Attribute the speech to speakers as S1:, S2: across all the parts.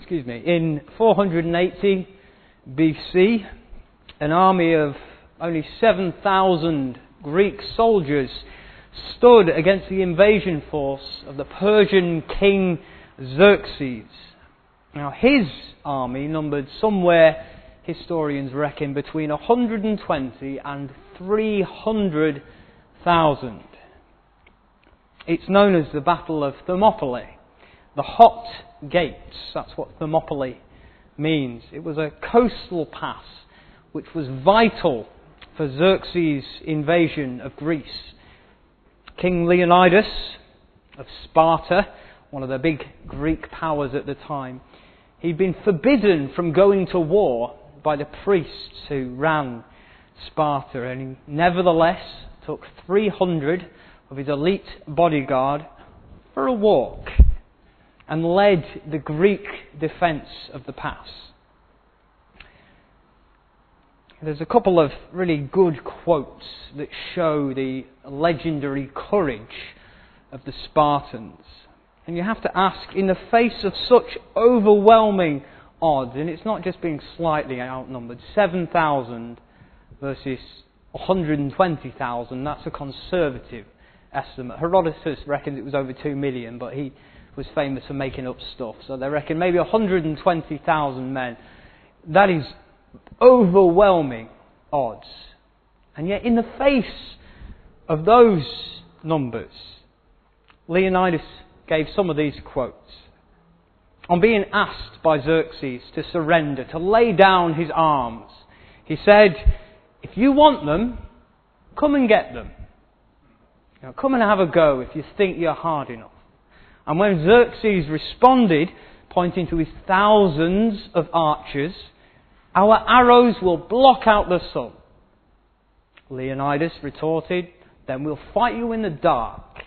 S1: in 480 BC, an army of only 7,000 Greek soldiers stood against the invasion force of the Persian king Xerxes. Now, his army numbered somewhere, historians reckon, between 120 and 300,000. It's known as the Battle of Thermopylae, the Hot Gates. That's what Thermopylae means. It was a coastal pass which was vital for Xerxes' invasion of Greece. King Leonidas of Sparta, one of the big Greek powers at the time, he'd been forbidden from going to war by the priests who ran Sparta, and he nevertheless took 300 of his elite bodyguard for a walk and led the Greek defence of the pass. There's a couple of really good quotes that show the legendary courage of the Spartans. And you have to ask, in the face of such overwhelming odds, and it's not just being slightly outnumbered, 7,000 versus 120,000, that's a conservative estimate. Herodotus reckons it was over 2 million, but he was famous for making up stuff. So they reckon maybe 120,000 men. That is overwhelming odds. And yet in the face of those numbers, Leonidas gave some of these quotes. On being asked by Xerxes to surrender, to lay down his arms, he said, "If you want them, come and get them. Come and have a go if you think you're hard enough." And when Xerxes responded, pointing to his thousands of archers, "Our arrows will block out the sun," Leonidas retorted, "Then we'll fight you in the dark."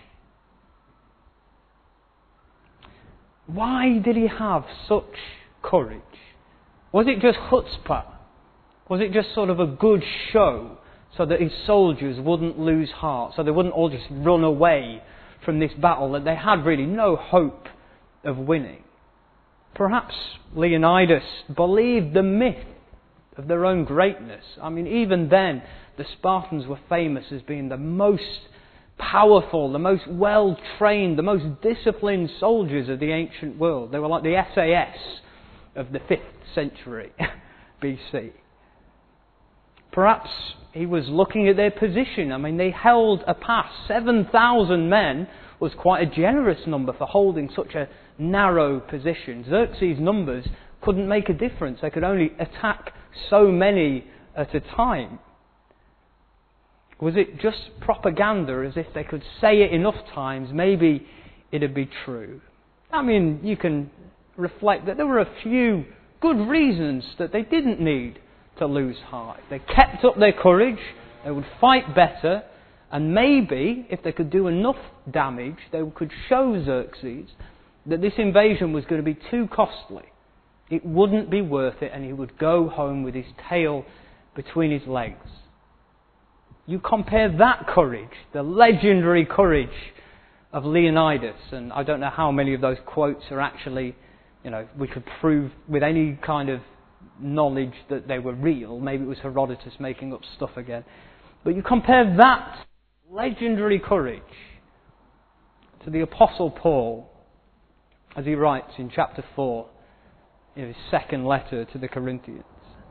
S1: Why did he have such courage? Was it just chutzpah? Was it just sort of a good show so that his soldiers wouldn't lose heart, so they wouldn't all just run away from this battle that they had really no hope of winning? Perhaps Leonidas believed the myth of their own greatness. I mean, even then, the Spartans were famous as being the most powerful, the most well-trained, the most disciplined soldiers of the ancient world. They were like the SAS of the 5th century BC. Perhaps he was looking at their position. I mean, they held a pass. 7,000 men was quite a generous number for holding such a narrow position. Xerxes' numbers couldn't make a difference. They could only attack so many at a time. Was it just propaganda, as if they could say it enough times, maybe it'd be true? I mean, you can reflect that there were a few good reasons that they didn't need to lose heart. They kept up their courage, they would fight better, and maybe, if they could do enough damage, they could show Xerxes that this invasion was going to be too costly. It wouldn't be worth it, and he would go home with his tail between his legs. You compare that courage, the legendary courage of Leonidas, and I don't know how many of those quotes are actually, we could prove with any kind of knowledge that they were real. Maybe it was Herodotus making up stuff again. But you compare that legendary courage to the Apostle Paul, as he writes in chapter 4, in his second letter to the Corinthians.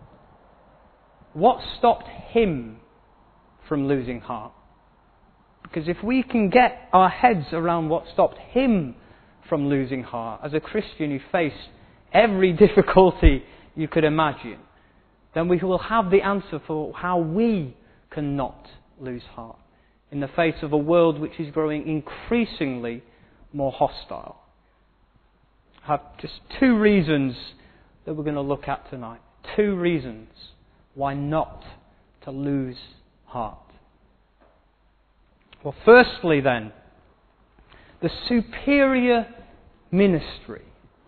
S1: What stopped him from losing heart? Because if we can get our heads around what stopped him from losing heart, as a Christian who faced every difficulty you could imagine, then we will have the answer for how we cannot lose heart in the face of a world which is growing increasingly more hostile. I have just 2 reasons that we're going to look at tonight. 2 reasons why not to lose heart. Well, firstly then, the superior ministry.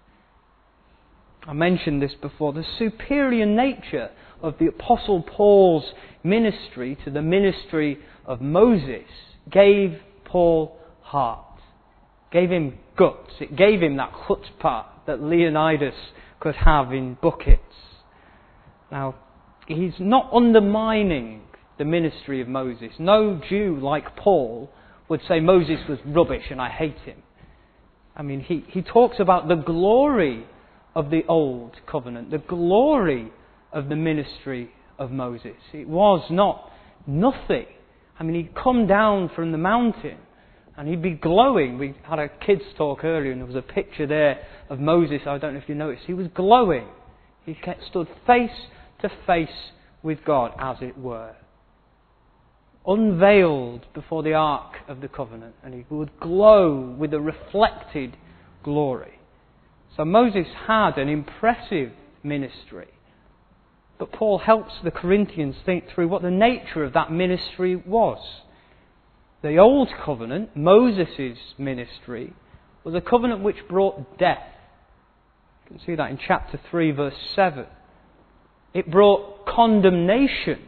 S1: I mentioned this before. The superior nature of the Apostle Paul's ministry to the ministry of Moses gave Paul heart, gave him guts. It gave him that chutzpah that Leonidas could have in buckets. Now, he's not undermining the ministry of Moses. No Jew like Paul would say Moses was rubbish and I hate him. I mean, he talks about the glory of the old covenant, the glory of the ministry of Moses. It was not nothing. I mean, he'd come down from the mountain and he'd be glowing. We had a kids' talk earlier and there was a picture there of Moses. I don't know if you noticed. He was glowing. He stood face to face with God, as it were. Unveiled before the Ark of the Covenant. And he would glow with a reflected glory. So Moses had an impressive ministry. But Paul helps the Corinthians think through what the nature of that ministry was. The Old Covenant, Moses' ministry, was a covenant which brought death. You can see that in chapter 3, verse 7. It brought condemnation.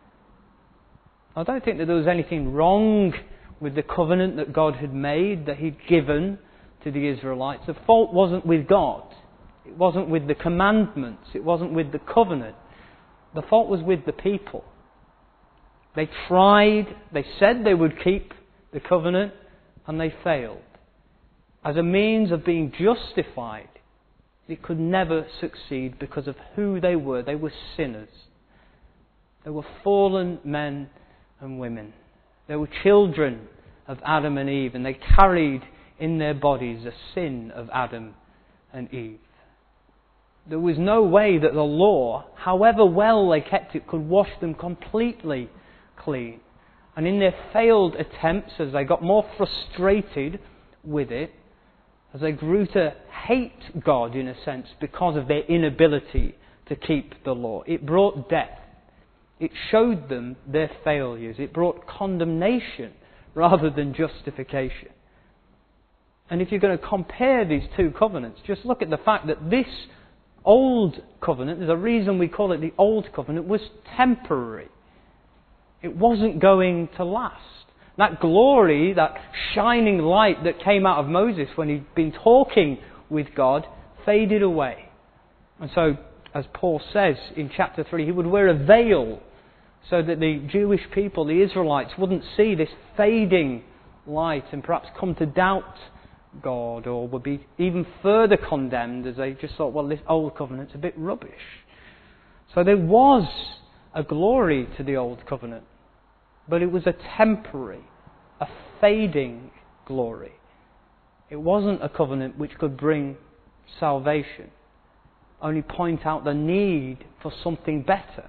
S1: I don't think that there was anything wrong with the covenant that God had made, that He'd given to the Israelites. The fault wasn't with God. It wasn't with the commandments. It wasn't with the covenant. The fault was with the people. They tried, they said they would keep the covenant, and they failed. As a means of being justified, it could never succeed because of who they were. They were sinners. They were fallen men and women. They were children of Adam and Eve, and they carried in their bodies the sin of Adam and Eve. There was no way that the law, however well they kept it, could wash them completely clean. And in their failed attempts, as they got more frustrated with it, as they grew to hate God in a sense because of their inability to keep the law, it brought death. It showed them their failures. It brought condemnation rather than justification. And if you're going to compare these two covenants, just look at the fact that this Old Covenant, there's a reason we call it the Old Covenant, was temporary. It wasn't going to last. That glory, that shining light that came out of Moses when he'd been talking with God, faded away. And so, as Paul says in chapter 3, he would wear a veil so that the Jewish people, the Israelites, wouldn't see this fading light and perhaps come to doubt God, or would be even further condemned as they just thought, well, this old covenant's a bit rubbish. So there was a glory to the old covenant, but it was a temporary, a fading glory. It wasn't a covenant which could bring salvation, only point out the need for something better.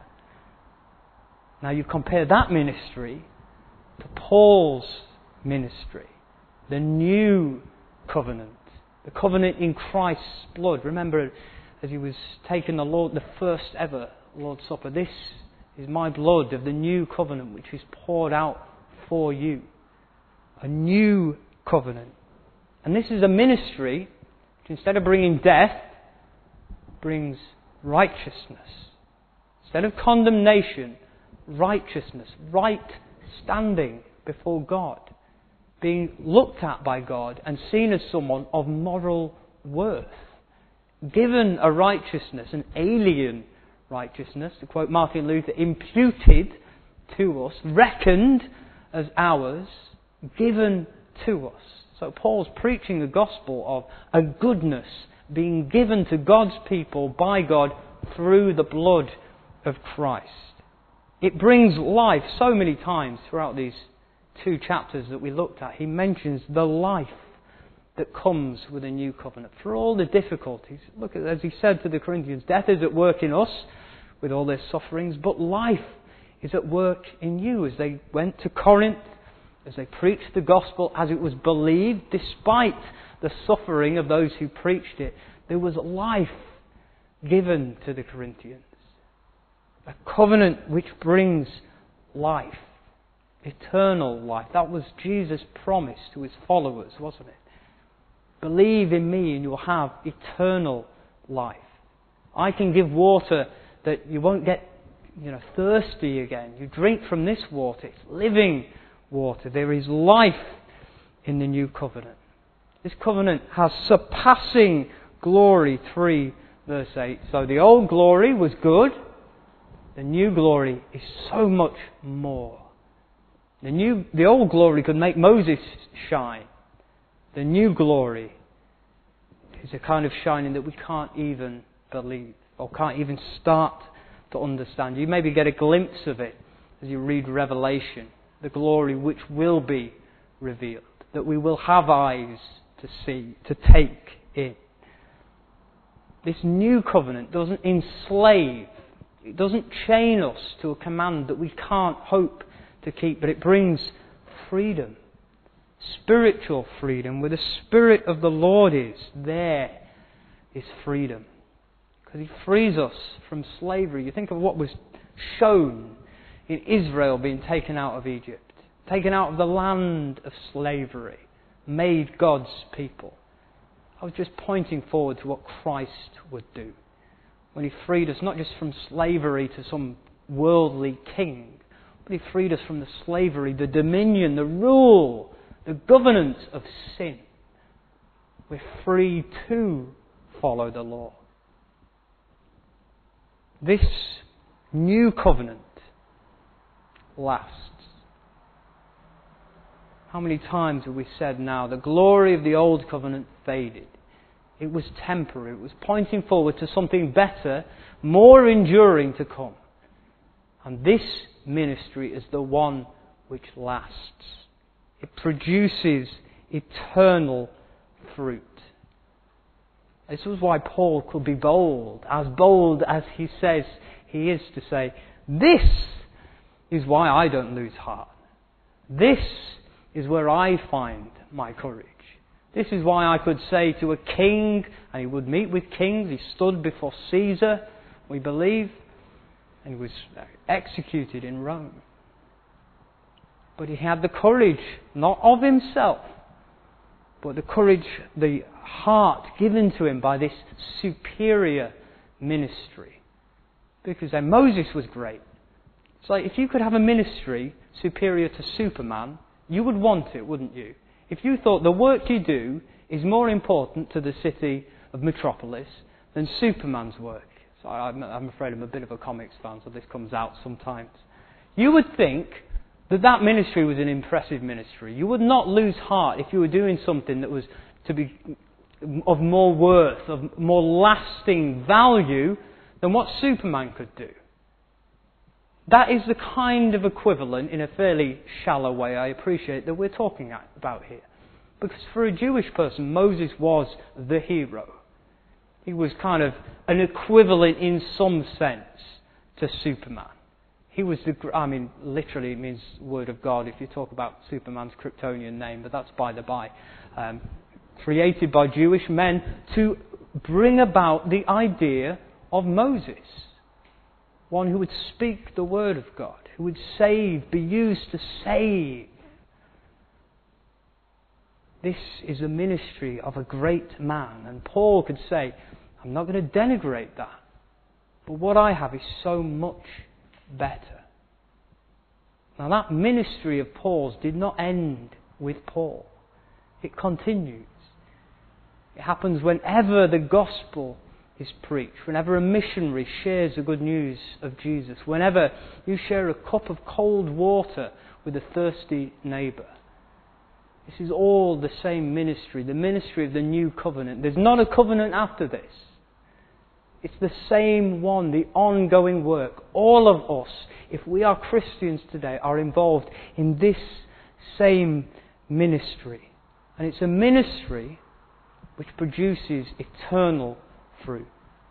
S1: Now you compare that ministry to Paul's ministry, the new covenant, the covenant in Christ's blood. Remember, as he was taking the first ever Lord's Supper, this is my blood of the new covenant which is poured out for you. A new covenant. And this is a ministry which, instead of bringing death, brings righteousness. Instead of condemnation, righteousness, right standing before God, being looked at by God and seen as someone of moral worth, given a righteousness, an alien righteousness, to quote Martin Luther, imputed to us, reckoned as ours, given to us. So Paul's preaching the gospel of a goodness being given to God's people by God through the blood of Christ. It brings life so many times throughout these two chapters that we looked at. He mentions the life that comes with a new covenant. For all the difficulties, look at, as he said to the Corinthians, death is at work in us with all their sufferings, but life is at work in you. As they went to Corinth, as they preached the gospel as it was believed, despite the suffering of those who preached it, there was life given to the Corinthians. A covenant which brings life. Eternal life. That was Jesus' promise to his followers, wasn't it? Believe in me and you'll have eternal life. I can give water that you won't get, thirsty again. You drink from this water. It's living water. There is life in the new covenant. This covenant has surpassing glory through verse 8. So the old glory was good. The new glory is so much more. The old glory could make Moses shine. The new glory is a kind of shining that we can't even believe or can't even start to understand. You maybe get a glimpse of it as you read Revelation, the glory which will be revealed, that we will have eyes to see, to take in. This new covenant doesn't enslave, it doesn't chain us to a command that we can't hope to keep, but it brings freedom, spiritual freedom. Where the Spirit of the Lord is, there is freedom. Because He frees us from slavery. You think of what was shown in Israel being taken out of Egypt, taken out of the land of slavery, made God's people. I was just pointing forward to what Christ would do when He freed us not just from slavery to some worldly king, but He freed us from the slavery, the dominion, the rule, the governance of sin. We're free to follow the law. This new covenant lasts. How many times have we said now, the glory of the old covenant faded? It was temporary. It was pointing forward to something better, more enduring to come. And this ministry is the one which lasts. It produces eternal fruit. This was why Paul could be bold as he says he is, to say, this is why I don't lose heart. This is where I find my courage. This is why I could say to a king, and he would meet with kings, he stood before Caesar, we believe, and he was executed in Rome. But he had the courage, not of himself, but the courage, the heart given to him by this superior ministry. Because then Moses was great. It's like if you could have a ministry superior to Superman, you would want it, wouldn't you? If you thought the work you do is more important to the city of Metropolis than Superman's work. So I'm afraid I'm a bit of a comics fan, so this comes out sometimes. You would think that ministry was an impressive ministry. You would not lose heart if you were doing something that was to be of more worth, of more lasting value than what Superman could do. That is the kind of equivalent, in a fairly shallow way, I appreciate, that we're talking about here. Because for a Jewish person, Moses was the hero. He was kind of an equivalent in some sense to Superman. He was literally it means word of God if you talk about Superman's Kryptonian name, but that's by the by. Created by Jewish men to bring about the idea of Moses. One who would speak the word of God, who would save, be used to save. This is the ministry of a great man. And Paul could say, I'm not going to denigrate that. But what I have is so much better. Now that ministry of Paul's did not end with Paul. It continues. It happens whenever the gospel is preached, whenever a missionary shares the good news of Jesus, whenever you share a cup of cold water with a thirsty neighbour. This is all the same ministry, the ministry of the new covenant. There's not a covenant after this. It's the same one, the ongoing work. All of us, if we are Christians today, are involved in this same ministry. And it's a ministry which produces eternal fruit.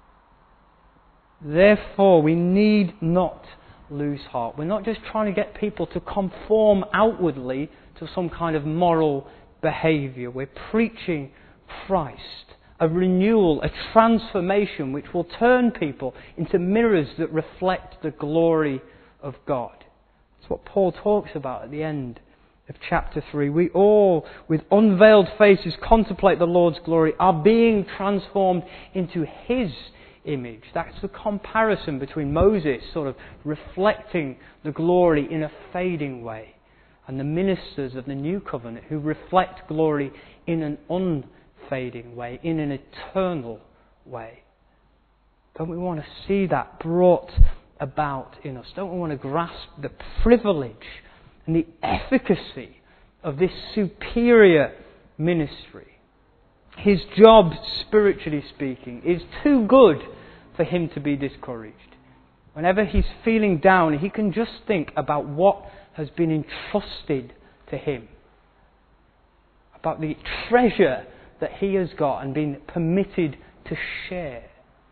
S1: Therefore, we need not lose heart. We're not just trying to get people to conform outwardly to some kind of moral behaviour. We're preaching Christ, a renewal, a transformation which will turn people into mirrors that reflect the glory of God. That's what Paul talks about at the end of chapter 3. We all, with unveiled faces, contemplate the Lord's glory, are being transformed into His image. That's the comparison between Moses sort of reflecting the glory in a fading way and the ministers of the new covenant who reflect glory in an unfading way, in an eternal way. Don't we want to see that brought about in us? Don't we want to grasp the privilege and the efficacy of this superior ministry? His job, spiritually speaking, is too good for him to be discouraged. Whenever he's feeling down, he can just think about what has been entrusted to him, about the treasure that he has got and been permitted to share.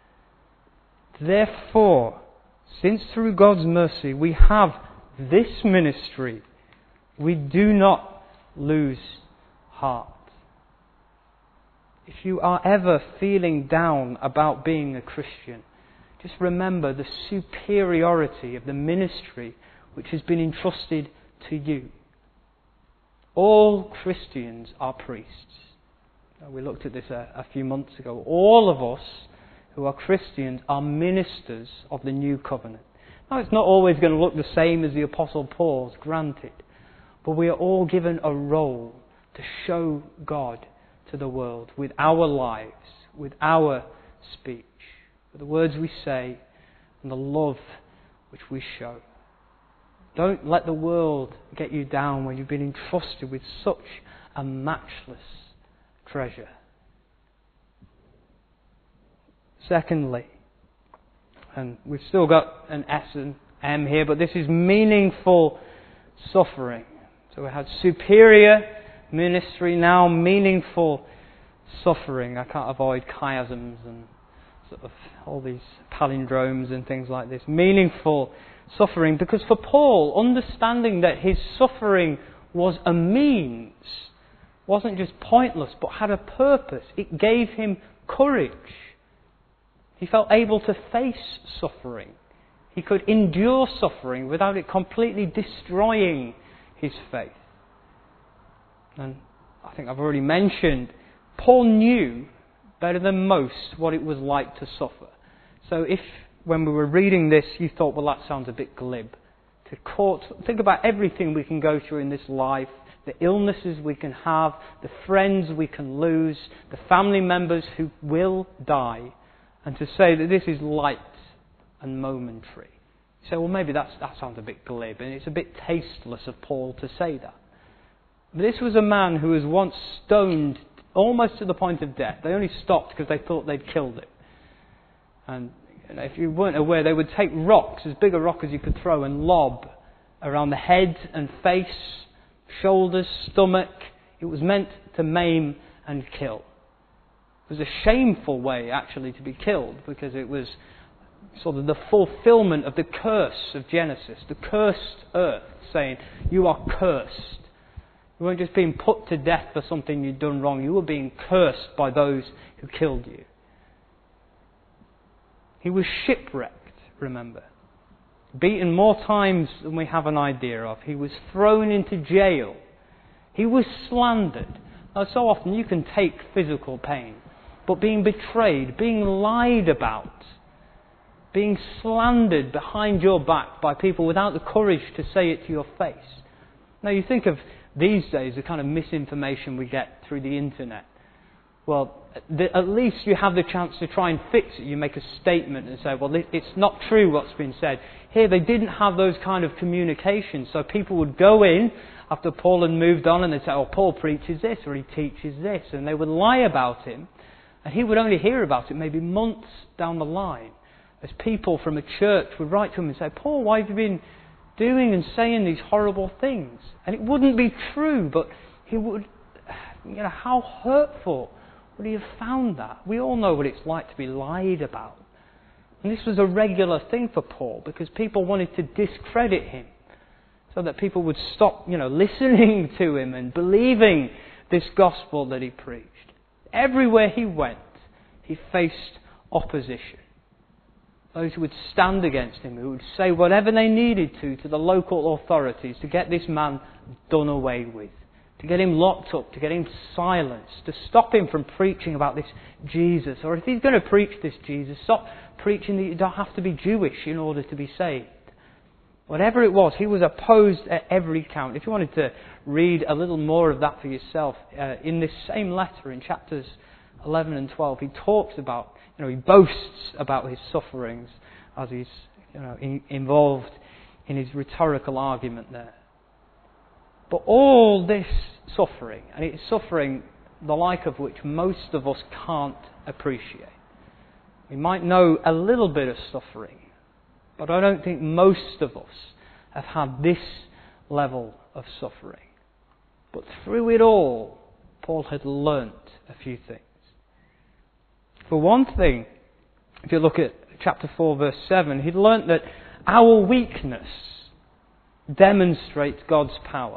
S1: Therefore, since through God's mercy we have this ministry, we do not lose heart. If you are ever feeling down about being a Christian, just remember the superiority of the ministry which has been entrusted to you. All Christians are priests. We looked at this a few months ago. All of us who are Christians are ministers of the new covenant. Now, it's not always going to look the same as the Apostle Paul's, granted. But we are all given a role to show God to the world with our lives, with our speech, with the words we say and the love which we show. Don't let the world get you down when you've been entrusted with such a matchless treasure. Secondly, and we've still got an S and M here, but this is meaningful suffering. So we had superior ministry, now meaningful suffering. I can't avoid chiasms and sort of all these palindromes and things like this. Meaningful suffering, because for Paul, understanding that his suffering was a means, wasn't just pointless, but had a purpose. It gave him courage. He felt able to face suffering. He could endure suffering without it completely destroying his faith. And I think I've already mentioned, Paul knew better than most what it was like to suffer. So if, when we were reading this, you thought, well, that sounds a bit glib. Think about everything we can go through in this life, the illnesses we can have, the friends we can lose, the family members who will die, and to say that this is light and momentary. You say, well, maybe that sounds a bit glib, and it's a bit tasteless of Paul to say that. But this was a man who was once stoned almost to the point of death. They only stopped because they thought they'd killed him. And if you weren't aware, they would take rocks, as big a rock as you could throw, and lob around the head and face, shoulders, stomach. It was meant to maim and kill. It was a shameful way, actually, to be killed, because it was sort of the fulfillment of the curse of Genesis, the cursed earth, saying, you are cursed. You weren't just being put to death for something you'd done wrong, you were being cursed by those who killed you. He was shipwrecked, remember. Beaten more times than we have an idea of. He was thrown into jail. He was slandered. Now, so often you can take physical pain, but being betrayed, being lied about, being slandered behind your back by people without the courage to say it to your face. Now, you think of these days the kind of misinformation we get through the internet. Well, at least you have the chance to try and fix it. You make a statement and say, well, it's not true what's been said. Here, they didn't have those kind of communications. So people would go in after Paul had moved on and they'd say, oh, Paul preaches this or he teaches this. And they would lie about him. And he would only hear about it maybe months down the line. As people from a church would write to him and say, Paul, why have you been doing and saying these horrible things? And it wouldn't be true, but he would, how hurtful would he have found that? We all know what it's like to be lied about. And this was a regular thing for Paul, because people wanted to discredit him, so that people would stop, listening to him and believing this gospel that he preached. Everywhere he went, he faced opposition. Those who would stand against him, who would say whatever they needed to the local authorities to get this man done away with, to get him locked up, to get him silenced, to stop him from preaching about this Jesus. Or if he's going to preach this Jesus, stop preaching that you don't have to be Jewish in order to be saved. Whatever it was, he was opposed at every count. If you wanted to read a little more of that for yourself, in this same letter in chapters 11 and 12, he talks about He boasts about his sufferings as he's involved in his rhetorical argument there. But all this suffering, and it's suffering the like of which most of us can't appreciate. We might know a little bit of suffering, but I don't think most of us have had this level of suffering. But through it all, Paul had learnt a few things. For one thing, if you look at chapter 4, verse 7, he'd learnt that our weakness demonstrates God's power,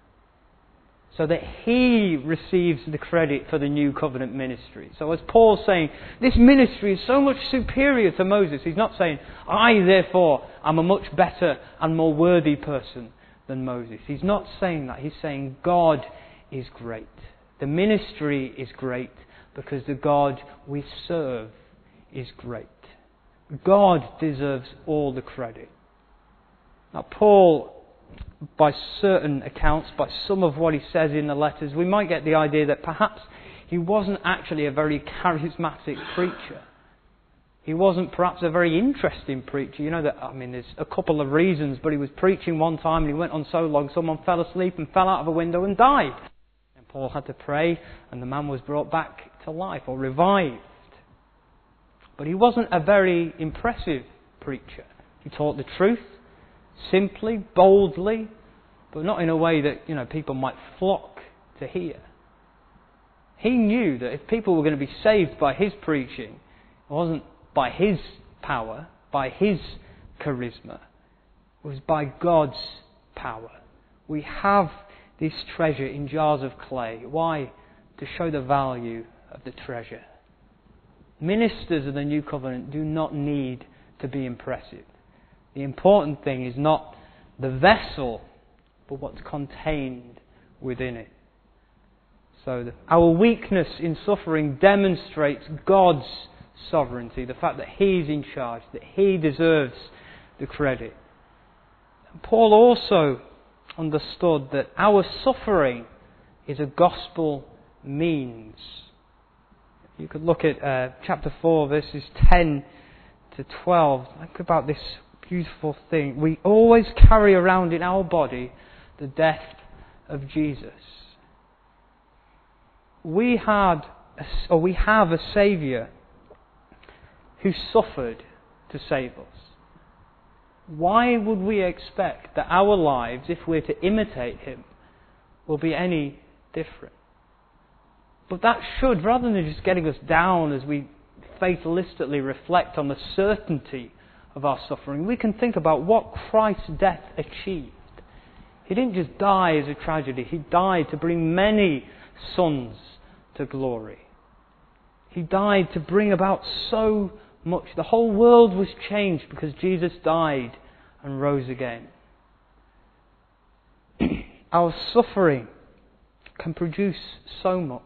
S1: so that he receives the credit for the new covenant ministry. So as Paul's saying, this ministry is so much superior to Moses. He's not saying, I therefore am a much better and more worthy person than Moses. He's not saying that. He's saying God is great. The ministry is great because the God we serve is great. God deserves all the credit. Now Paul, by certain accounts, by some of what he says in the letters, we might get the idea that perhaps he wasn't actually a very charismatic preacher. He wasn't perhaps a very interesting preacher. There's a couple of reasons, but he was preaching one time and he went on so long, someone fell asleep and fell out of a window and died. And Paul had to pray, and the man was brought back to life or revived. But he wasn't a very impressive preacher. He taught the truth, simply, boldly, but not in a way that people might flock to hear. He knew that if people were going to be saved by his preaching, it wasn't by his power, by his charisma. It was by God's power. We have this treasure in jars of clay. Why? To show the value of the treasure. Ministers of the new covenant do not need to be impressive. The important thing is not the vessel, but what's contained within it. So our weakness in suffering demonstrates God's sovereignty, the fact that He's in charge, that He deserves the credit. And Paul also understood that our suffering is a gospel means. You could look at chapter 4, verses 10 to 12. Think about this beautiful thing. We always carry around in our body the death of Jesus. We have a Saviour who suffered to save us. Why would we expect that our lives, if we're to imitate Him, will be any different? But that should, rather than just getting us down as we fatalistically reflect on the certainty of our suffering, we can think about what Christ's death achieved. He didn't just die as a tragedy. He died to bring many sons to glory. He died to bring about so much. The whole world was changed because Jesus died and rose again. Our suffering can produce so much.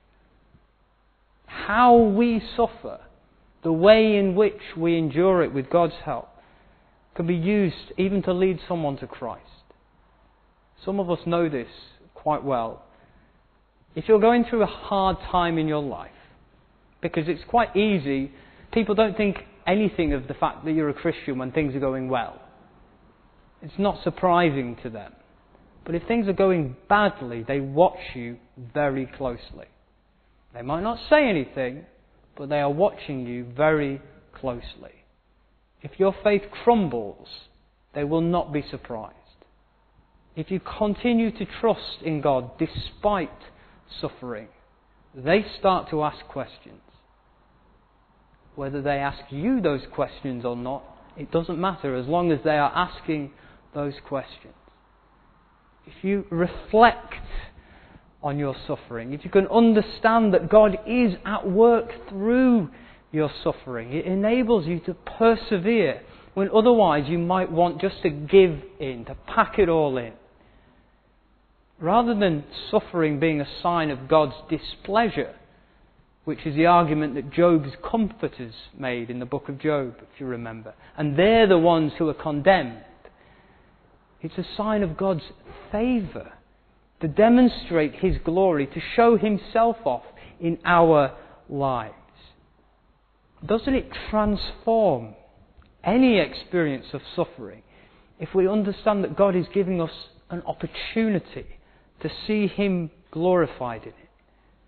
S1: How we suffer, the way in which we endure it with God's help, can be used even to lead someone to Christ. Some of us know this quite well. If you're going through a hard time in your life, because it's quite easy, people don't think anything of the fact that you're a Christian when things are going well. It's not surprising to them. But if things are going badly, they watch you very closely. They might not say anything, but they are watching you very closely. If your faith crumbles, they will not be surprised. If you continue to trust in God despite suffering, they start to ask questions. Whether they ask you those questions or not, it doesn't matter as long as they are asking those questions. If you reflect on your suffering, if you can understand that God is at work through your suffering, it enables you to persevere when otherwise you might want just to give in, to pack it all in. Rather than suffering being a sign of God's displeasure, which is the argument that Job's comforters made in the book of Job, if you remember. And they're the ones who are condemned. It's a sign of God's favour, to demonstrate His glory, to show Himself off in our lives. Doesn't it transform any experience of suffering if we understand that God is giving us an opportunity to see Him glorified in it?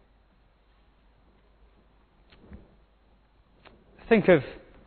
S1: Think of,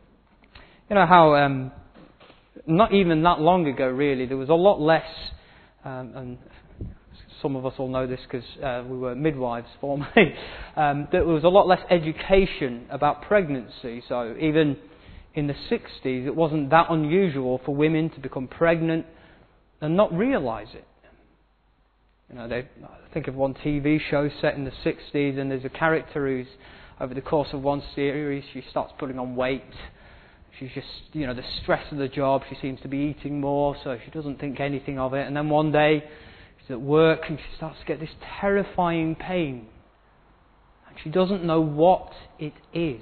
S1: how not even that long ago really, there was a lot less, and some of us all know this because we were midwives formerly, there was a lot less education about pregnancy. So even in the 60s, it wasn't that unusual for women to become pregnant and not realise it. I think of one TV show set in the 60s, and there's a character who's, over the course of one series, she starts putting on weight. She's just, the stress of the job, she seems to be eating more, so she doesn't think anything of it. And then one day, she's at work and she starts to get this terrifying pain. And she doesn't know what it is.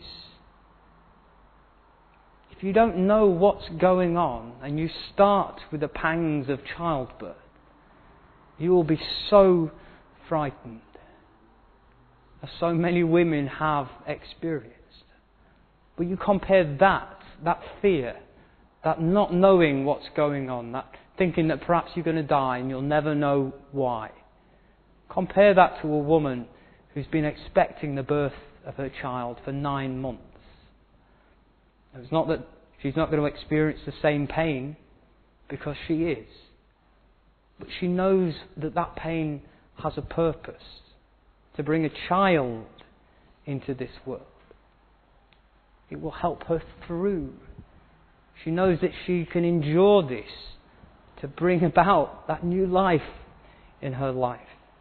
S1: If you don't know what's going on, and you start with the pangs of childbirth, you will be so frightened, as so many women have experienced. But you compare that fear, that not knowing what's going on, that thinking that perhaps you're going to die and you'll never know why. Compare that to a woman who's been expecting the birth of her child for 9 months. It's not that she's not going to experience the same pain, because she is. But she knows that pain has a purpose, to bring a child into this world. It will help her through. She knows that she can endure this to bring about that new life in her life.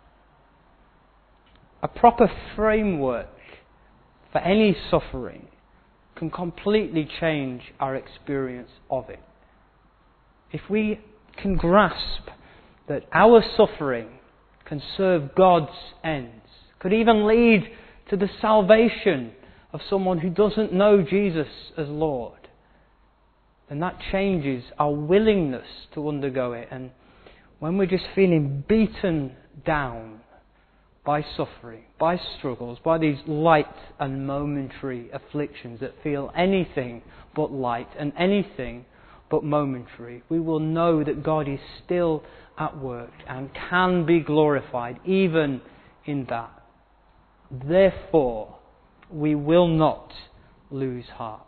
S1: A proper framework for any suffering can completely change our experience of it. If we can grasp that our suffering can serve God's ends, could even lead to the salvation of someone who doesn't know Jesus as Lord, then that changes our willingness to undergo it. And when we're just feeling beaten down by suffering, by struggles, by these light and momentary afflictions that feel anything but light and anything but momentary, we will know that God is still at work and can be glorified even in that. Therefore, we will not lose heart.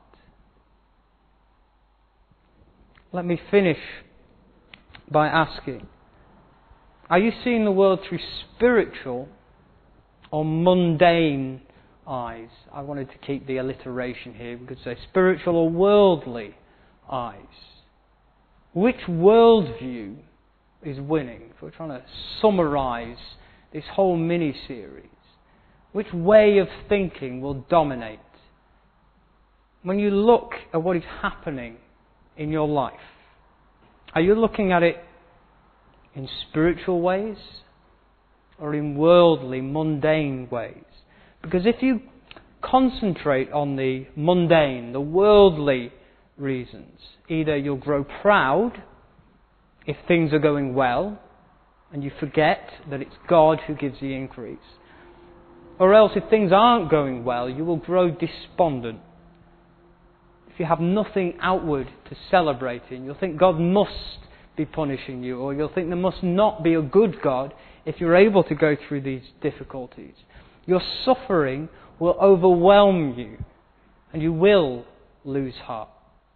S1: Let me finish by asking, are you seeing the world through spiritual or mundane eyes? I wanted to keep the alliteration here. We could say spiritual or worldly eyes. Which worldview is winning? If we're trying to summarise this whole mini-series, which way of thinking will dominate? When you look at what is happening in your life, are you looking at it in spiritual ways or in worldly, mundane ways? Because if you concentrate on the mundane, the worldly reasons, either you'll grow proud if things are going well and you forget that it's God who gives the increase, or else if things aren't going well, you will grow despondent. If you have nothing outward to celebrate in, you'll think God must be punishing you, or you'll think there must not be a good God if you're able to go through these difficulties. Your suffering will overwhelm you, and you will lose heart.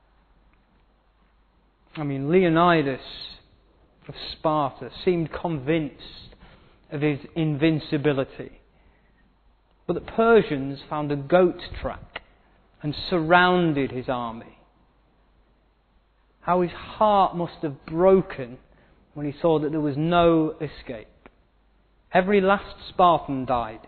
S1: Leonidas of Sparta seemed convinced of his invincibility. But the Persians found a goat track and surrounded his army. How his heart must have broken when he saw that there was no escape. Every last Spartan died.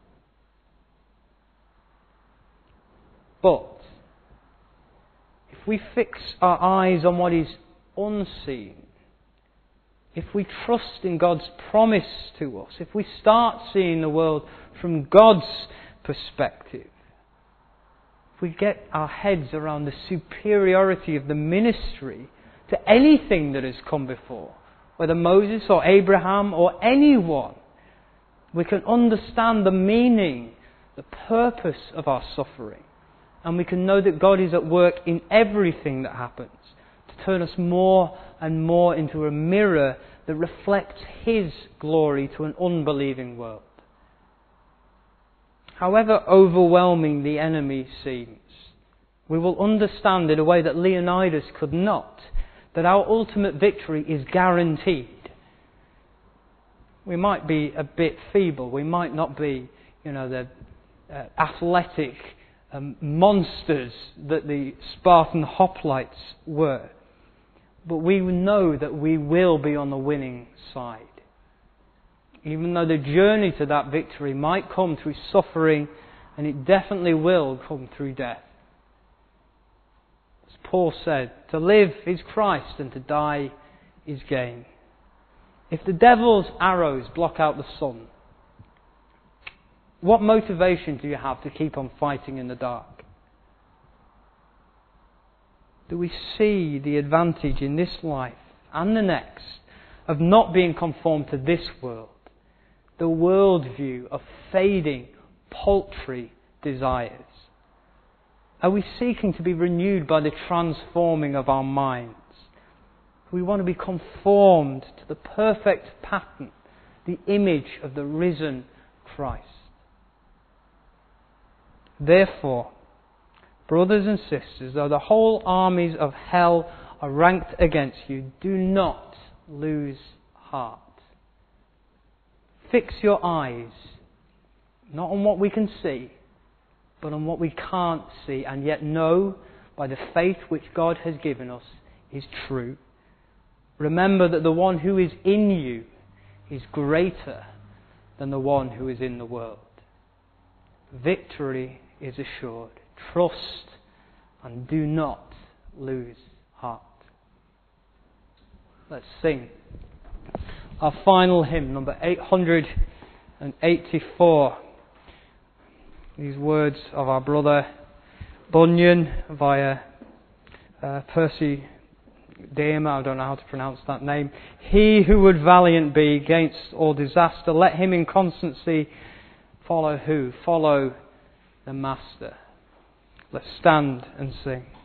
S1: But if we fix our eyes on what is unseen, if we trust in God's promise to us, if we start seeing the world from God's perspective, if we get our heads around the superiority of the ministry to anything that has come before, whether Moses or Abraham or anyone, we can understand the meaning, the purpose of our suffering, And we can know that God is at work in everything that happens to turn us more and more into a mirror that reflects His glory to an unbelieving world. However overwhelming the enemy seems, we will understand in a way that Leonidas could not, that our ultimate victory is guaranteed. We might be a bit feeble, we might not be, the athletic monsters that the Spartan hoplites were. But we know that we will be on the winning side. Even though the journey to that victory might come through suffering, and it definitely will come through death. As Paul said, to live is Christ and to die is gain. If the devil's arrows block out the sun, what motivation do you have to keep on fighting in the dark? Do we see the advantage in this life and the next of not being conformed to this world, the worldview of fading, paltry desires? Are we seeking to be renewed by the transforming of our minds? We want to be conformed to the perfect pattern, the image of the risen Christ. Therefore, brothers and sisters, though the whole armies of hell are ranked against you, do not lose heart. Fix your eyes, not on what we can see, but on what we can't see, and yet know by the faith which God has given us is true. Remember that the one who is in you is greater than the one who is in the world. Victory is assured. Trust and do not lose heart. Let's sing our final hymn, number 884. These words of our brother Bunyan via Percy Dame, I don't know how to pronounce that name. He who would valiant be against all disaster, let him in constancy follow who? Follow the Master. Let's stand and sing.